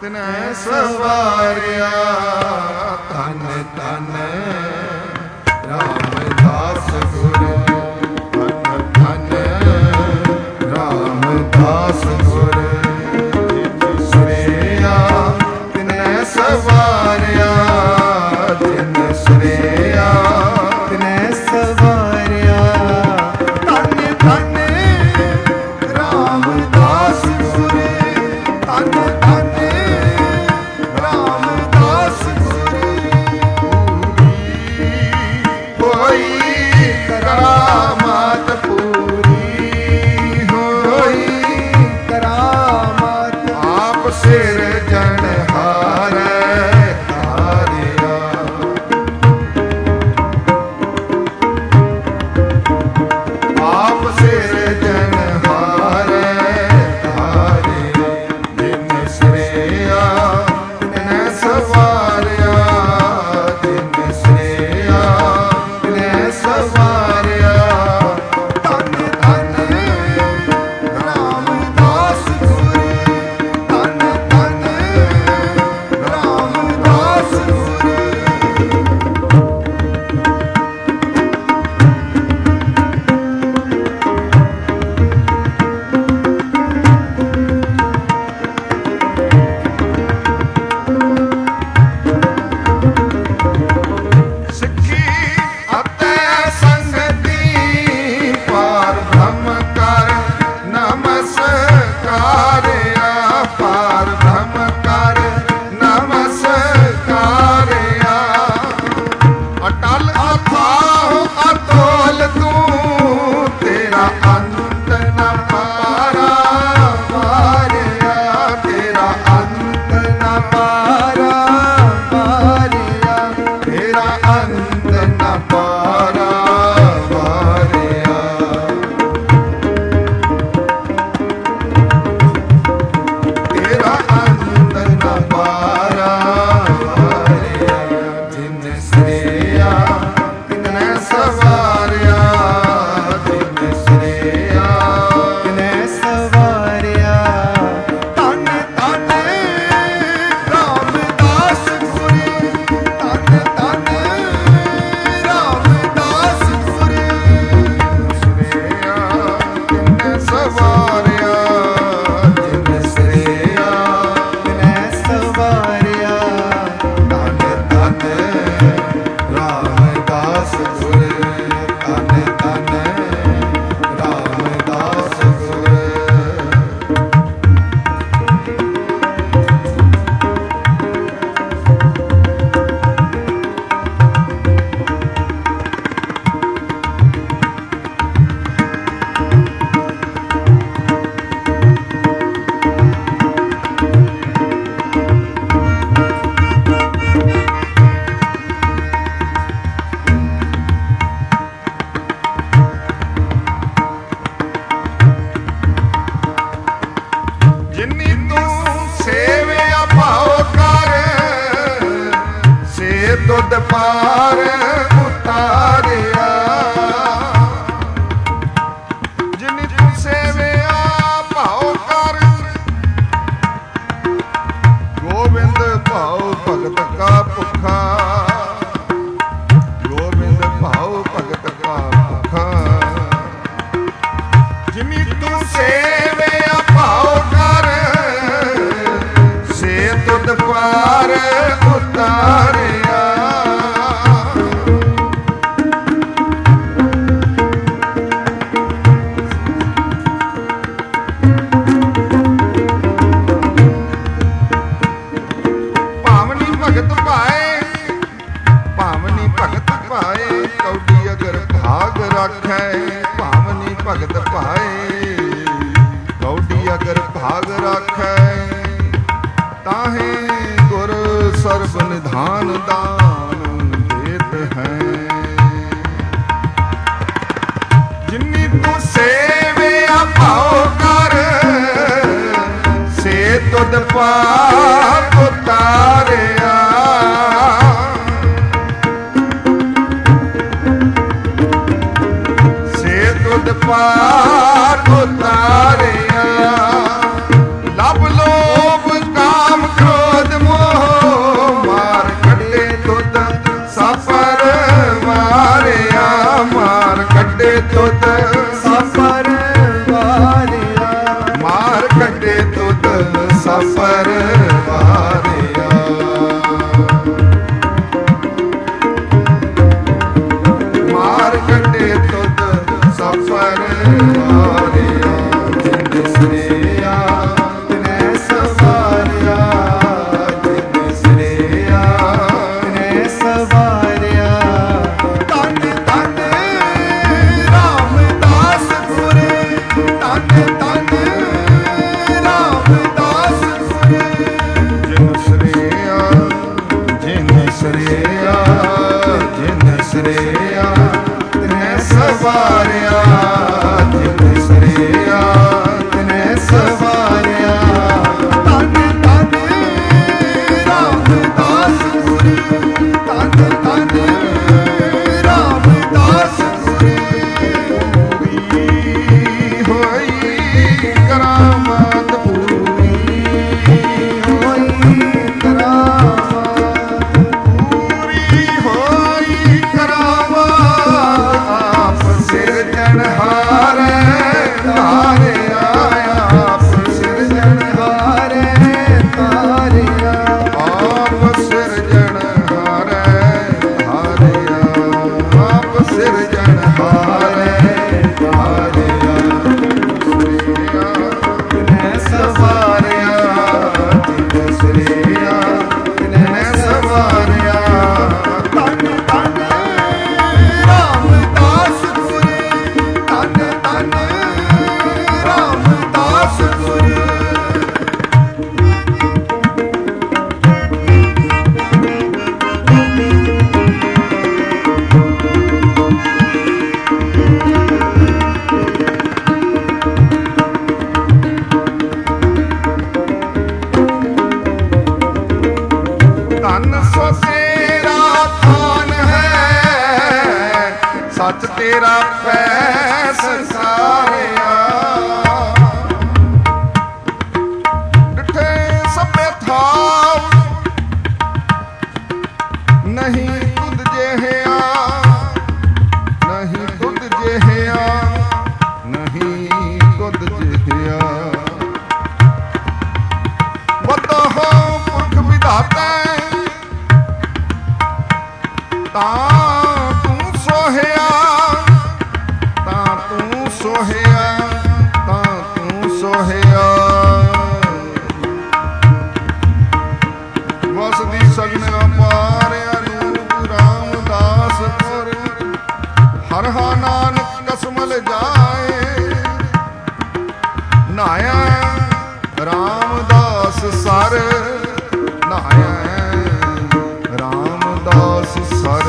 Speaker 1: ਤਿਨੈ ਸਵਾਰਿਆ।
Speaker 2: ਧਨ ਧਨ ਰਾਮਦਾਸ ਗੁਰ, ਧਨ ਧਨ ਰਾਮਦਾਸ ਗੁਰ, ਜਿਨ ਸ੍ਰੇਆ ਤਿਨੈ ਸਵਾਰਿਆ, ਜਿਨ ਸ੍ਰੇਆ ਤਿਨੈ ਸਵਾਰਿਆ। ਧਨ ਧਨ ਰਾਮਦਾਸ ਗੁਰ, ਧਨ ਧਨ ਰਾਮਦਾਸ ਗੁਰ।
Speaker 1: ਹੋਈ ਕਰਾਮਾਤ ਪੂਰੀ, ਹੋਈ
Speaker 2: ਕਰਾਮਾਤ
Speaker 1: ਆਪ ਸਿਰ ਜਨ ਹਾਰੈ ਹਾਰਿਆ। ਆਪ ਸਿਰ ਜਨ ਹਾਰੈ ਹਾਰਿਆ। ਜਿਨ ਸ੍ਰੇਆ ਤਿਨੈ ਸਵਾਰਿਆ, ਜਿਨ ਸ੍ਰੇਆ ਤਿਨੈ ਸਵਾਰਿਆ।
Speaker 2: ਧਨ ਧਨ ਰਾਮਦਾਸ ਗੁਰ, ਧਨ ਧਨ ਰਾਮਦਾਸ ਗੁਰ।
Speaker 1: ਸਿੱਖੀ ਅਤੇ ਸੰਗਤੀ ਪਾਰ ਬ੍ਰਹਮ ਕਰ ਨਮਸਕਾਰਿਆ, ਪਾਰ ਬ੍ਰਹਮ ਕਰ ਨਮਸਕਾਰਿਆ। ਅਟਲ ਅਥਾਹ ਅਤੁਲ ਤੂੰ, ਤੇਰਾ ਅੰਤ ਨ ਪਾਰਾ ਵਾਰਿਆ, ਤੇਰਾ ਅੰਤ ਨ ਪਾਰਾ ਵਾਰਿਆ, ਤੇਰਾ ਅੰਤ ਨ ਪਾਰਾ ਵਾਰਿਆ। ਤੇਰਾ ਅੰਤ ਨ ਪਾਰਾ ਵਾਰਿਆ। ਜਿਨ ਸ੍ਰੇਆ ਤਿਨੈ ਸਵਾਰਿਆ, ਜਿਨ ਸ੍ਰੇਆ
Speaker 2: ਤਿਨੈ ਸਵਾਰਿਆ। ਧਨ ਧਨ ਰਾਮਦਾਸ ਗੁਰ, ਧਨ ਧਨ ਰਾਮਦਾਸ ਗੁਰ।
Speaker 1: ਸ੍ਰੇਆ ਤਿਨੈ ਸਵਾਰਿਆ, ਜਿਨ ਸ੍ਰੇਆ
Speaker 2: ਤਿਨੈ ਸਵਾਰਿਆ। ਧਨ ਧਨ ਰਾਮਦਾਸ ਗੁਰ, ਧਨ ਧਨ ਰਾਮਦਾਸ ਗੁਰ।
Speaker 1: ਜਿਨੀ ਤੂੰ ਸੇਵਿਆ ਭਾਉ ਕਰ, ਸੇ ਦੁੱਧ ਪਾਰ ਉਤਾਰਿਆ। ਜਿਨੀ ਤੂੰ ਸੇਵਿਆ ਭਾਉ ਕਰ, ਗੋਬਿੰਦ ਭਾਉ ਭਗਤ ਕਾ ਭੁਖਾ, ਗੋਬਿੰਦ ਭਾਉ ਭਗਤ ਕਾ ਭੁਖਾ। ਜਿਨੀ ਤੂੰ ਸੇਵਿਆ ਭਾਉ ਕਰ, ਸੇ ਤੁਧ ਪਾਰ ਉਤਾਰਿਆ। ਭਾਵਨੀ ਭਗਤ ਭਾਏ, ਭਾਵਨੀ ਭਗਤ ਭਾਏ, ਕੌਡੀ ਅਗਰ ਭਾਗ ਰਾਖੈ। ਭਾਵਨੀ ਭਗਤ ਭਾਏ, ਕੌਡੀ ਅਗਰ ਭਾਗ ਰਾਖੈ। ਤਾਹੇ ਗੁਰ ਸਰਬ ਨਿਧਾਨ ਦਾਨ ਦੇਤ ਹੈ। ਜਿਨੀ ਤੂੰ ਸੇਵਿਆ ਭਾਉ ਕਰ, ਸੇ ਤੁਧ ਪਾਰ ਉਤਾਰਿਆ। ਸੇ ਤੁਧ ਪਾਰ ਉਤਾਰਿਆ। ਲਬ ਲੋਭ ਕਾਮ ਕ੍ਰੋਧ
Speaker 2: ਸਰਿਆ ਜਿਨ ਸਰਿਆ ਤਿਨੈ ਸਵਾਰਿਆ ਜਿਨ ਸਰਿਆ ਤਿਨੈ ਸਵਾਰਿਆ ਧੰਨ ਧੰਨ ਰਾਮਦਾਸ ਗੁਰੂ ਧੰਨ ਧੰਨ ਰਾਮਦਾਸ ਗੁਰੂ ਪੂਰੀ ਹੋਈ ਕਰਾਮਾਤ ਪੂਰੀ ਹੋਈ ਕਰਾਮਾਤ ਪੂਰੀ ਹੋਈ ਕਰਾਮਾਤ ਆਪ ਸਿਰਜਣਹਾਰੇ ਧਾਰਿਆ ਆਪ ਸਿਰਜਣਹਾਰੇ ਧਾਰਿਆ ਆਪ ਸਿਰਜਣਹਾਰੇ ਧਾਰਿਆ ਆਪ ਸਿਰਜਣਹਾਰੇ ਧਾਰਿਆ ਤਿਨੈ ਸਵਾਰਿਆ ਤਿਨੈ ਸਰਿਆ ਤਿਨੈ ਸਵਾਰਿਆ ਧੰਨ ਧੰਨ ਰਾਮਦਾਸ ਗੁਰੂ ਧੰਨ ਧੰਨ ਰਾਮਦਾਸ ਗੁਰੂ ਧਨ ਸੋ ਤੇਰਾ ਥਾਨ ਹੈ ਸੱਚ ਤੇਰਾ ਪੈਸ ਸਾਰਿਆ ਡਿਠੇ ਸਭੇ ਥਾਵ ਨਹੀਂ ਤੁਧ ਜਿਹਾ ਨਹੀਂ ਤੁਧ ਜਿਹਾ ਨਹੀਂ ਤੁਧ ਜਿਹਾ ਵੱਡਾ ਹੋ ਪੁਰਖ ਵਿਧਾਤਾ ਤਾਂ ਤੂੰ ਸੋਹਿਆ ਤਾਂ ਤੂੰ ਸੋਹਿਆ ਤਾਂ ਤੂੰ ਸੋਹਿਆ ਵਸਦੀ ਸਗਨ ਅਪਾਰਿਆ ਰੂਪ ਰਾਮਦਾਸ ਗੁਰ ਹਰ ਹਾ ਨਾਨਕ ਕਸਮਲ ਜਾਏ ਨਾਇਆ ਰਾਮਦਾਸ ਸਰ ਨਾਇਆ ਰਾਮਦਾਸ ਸਰ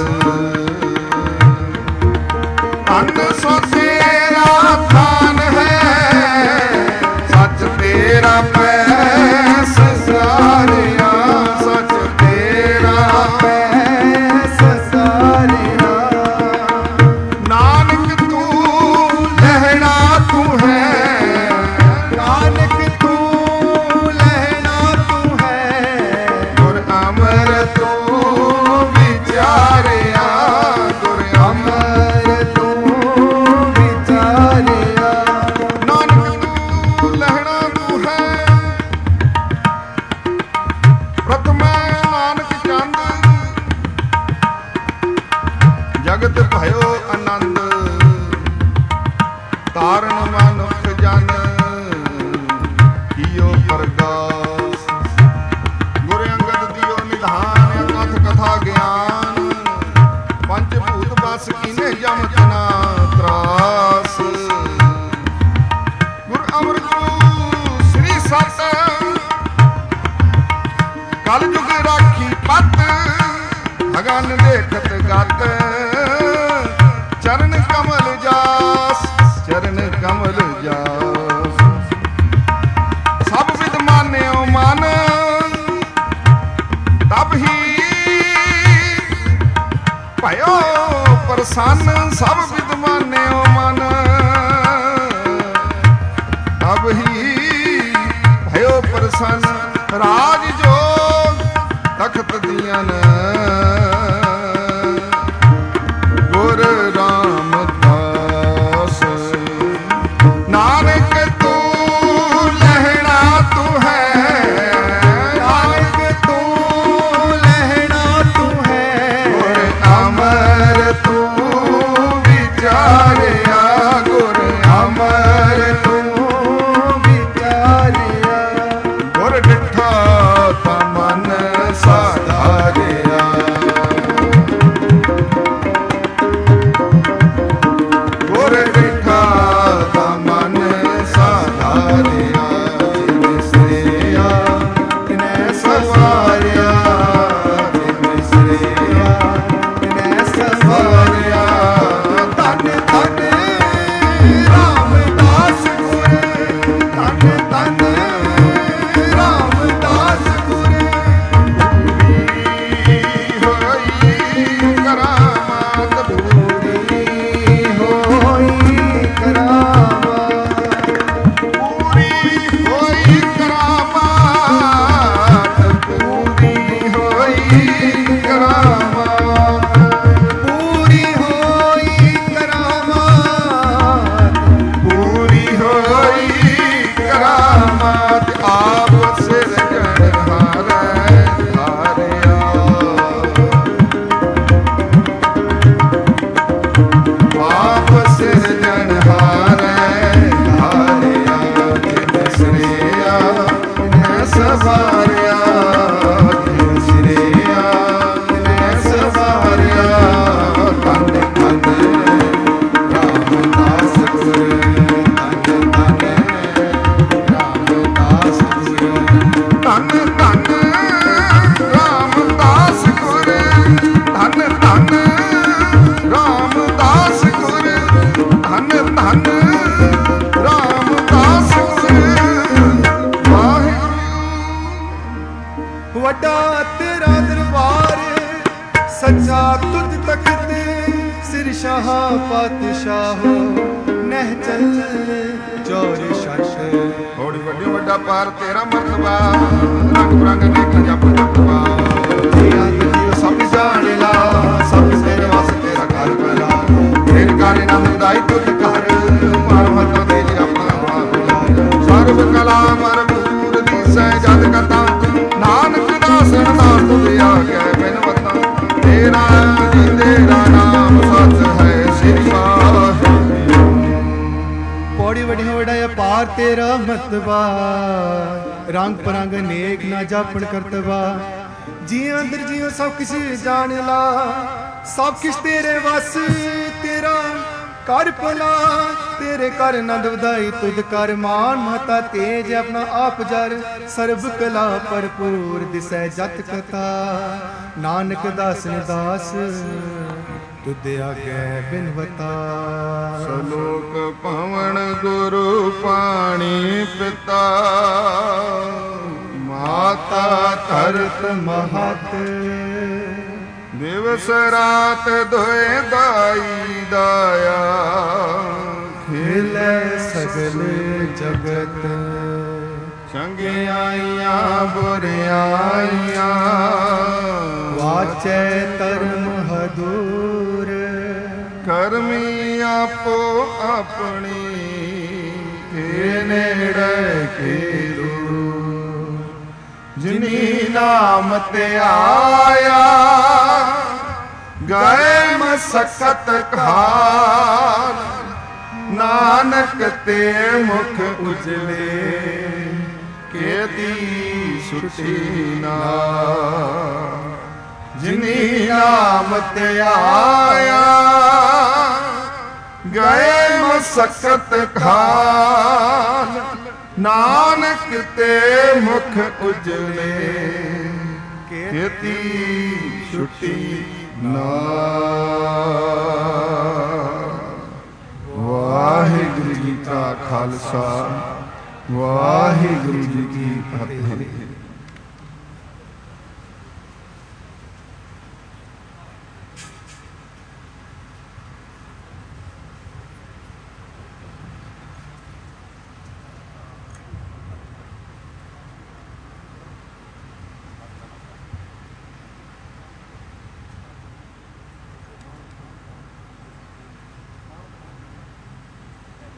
Speaker 2: ਧੰਨ ਸੋ ਤੇਰਾ ਥਾਨ ਹੈ ਸੱਚ ਤੇਰਾ ਪੈਸ ਸਾਰਿਆ ਸੱਚ ਤੇਰਾ ਪੈਸ ਸਾਰਿਆ ਨਾਨਕ ਤੂੰ ਲਹਿਣਾ ਤੂੰ ਹੈ ਨਾਨਕ ਤੂੰ ਲਹਿਣਾ ਤੂੰ ਹੈ ਗੁਰ ਅਮਰ ਤੂੰ ਵਿਚਾਰਿਆ ਗੁਰ ਅਮਰ ਤੂੰ ਵਿਚਾਰਿਆ ਨਾਨਕ ਤੂੰ ਲਹਿਣਾ ਤੂੰ ਹੈ ਪ੍ਰਥਮ ਨਾਨਕ ਚੰਦ ਜਗਤ ਭਇਓ ਆਨੰਦ ਤਾਰਨ ਮਨੁਖ ਜਨ ਕੀਓ ਪ੍ਰਗਾਸ ਗੁਰ ਅੰਗਦ ਦਿਓ ਨਿਧਾਨ ਕਥ ਕਥਾ ਗਿਆਨ ਪੰਜ ਭੂਤ ਬਸ ਕੀਨੇ ਜਮਤ ਨਾ ਤਰਾਸ ਗੁਰ ਅਮਰ ਗੁਰੂ ਸ੍ਰੀ ਸਤ ਕਲ ਜੁਗ ਰਾਖੀ ਪਤ ਅਗਨ ਦੇਖਤ ਗਤ ਚਰਨ ਕਮਲ ਜਾਸ ਚਰਨ ਕਮਲ ਜਾਸ ਸਭ ਵਿਦ ਮਾਨਿਓ ਮਨ ਤਬ ਹੀ ਭਇਓ ਪ੍ਰਸੰਨ ਸਭ ਵਿਦ ਮਾਨਿਓ ਮਨ ਤਬ ਹੀ ਭਇਓ ਪ੍ਰਸੰਨ ਰਾਜ ਜੋਗ ਤਖਤ ਦੀਆਂ ਗੁਰ ਰਾਮਦਾਸ ਨਾਨਕ ਤੂੰ ਲਹਿਣਾ ਤੂੰ ਹੈ ਨਾਨਕ ਤੂੰ ਲਹਿਣਾ ਤੂੰ ਹੈ ਗੁਰ ਅਮਰ ਤੂੰ ਵਿਚਾਰਿਆ ਗੁਰ ਅਮਰ ਤੂੰ ਵਿਚਾਰਿਆ ਗੁਰ ਡਿਠਾ ਤਾਂ ਮਨ ਸਾਧਾਰਿਆ
Speaker 3: सच्चा तुझ तख्त सिर शाह पातशाह नह चल चौर शश
Speaker 2: ਥੋੜੀ ਵੱਡੀ ਵੱਡਾ ਪਾਰ ਤੇਰਾ ਮਰਤਬਾ ਰੰਗ ਬਰੰਗ ਅਨੇਕ ਜਪ ਜਪਵਾ
Speaker 3: जिया तुझियो सब जान ला सब तेरे वास तेरा घर भला
Speaker 2: ਤੇਰੇ ਘਰ ਨੰਦ ਦਾਈ ਤੁਝ ਘਰ ਮਾਰ ਮਤ ਦੇ ਆਪਣਾ ਸਰਬ ਕਲਾ ਮਰ ਮੂਰ ਦੀਸੈ ਜਦ ਕਤਾ ਨਾਨਕ ਦਾਸਨ ਨਾਮ ਤੁਧ ਆਗੈ ਬਿਨ ਵਤਾ ਤੇਰਾ ਜੀ ਤੇਰਾ ਨਾਮ ਸਤ ਹੈ ਸ੍ਰੀ ਸਾਹਿਬ
Speaker 3: पौड़ी वडिया वडाया पार तेरा मतबा रंग परंग अनेक ना जापन करतबा जिया अंदर जियो सब किस जान ला सब किस तेरे वस तेरा कर भला तेरे कर नंद वधाई तुद कर मान महता तेज अपना आप जर सर्ब कला भरपूर दिसै जत कथा नानक दास ने दास तुद आगे बिनवता
Speaker 2: ਸਲੋਕ ਪਵਨ ਗੁਰੂ ਪਾਣੀ ਪਿਤਾ ਮਾਤਾ ਧਰਤ
Speaker 3: महत
Speaker 2: ਦਿਵਸ ਰਾਤ ਦੋਏ ਦਾਈ ਦਾਇਆ
Speaker 3: खेले सगल जगत
Speaker 2: ਚੰਗਿਆਈਆਂ ਬੁਰਿਆਈਆਂ
Speaker 3: वाचे धर्म हदूर
Speaker 2: ਕਰਮੀ ਆਪੋ ਆਪਣੀ ਕੇ ਨੇੜੇ ਕੇ ਦੂਰ ਜਿਨੀ ਨਾਮ ਤੇ ਆਇਆ ਗਏ ਮਸਕਤ ਖਾਨ ਨਾਨਕ ਤੇ ਮੁਖ ਉਜਲੇ ਕੇਦੀ ਸੁਟੀ ਨਾ ਜਿਨੀ ਨਾਮ ਤੇ ਆਇਆ ਗਏ ਮਸਕਤ ਖਾਨ ਨਾਨਕ ਤੇ ਮੁਖ ਉਜਲੇ ਕੇਤੀ ਛੁੱਟੀ ਨਾ ਵਾਹਿਗੁਰੂ ਜੀ ਕਾ ਖਾਲਸਾ ਵਾਹਿਗੁਰੂ ਜੀ ਕੀ ਫਤਿਹ।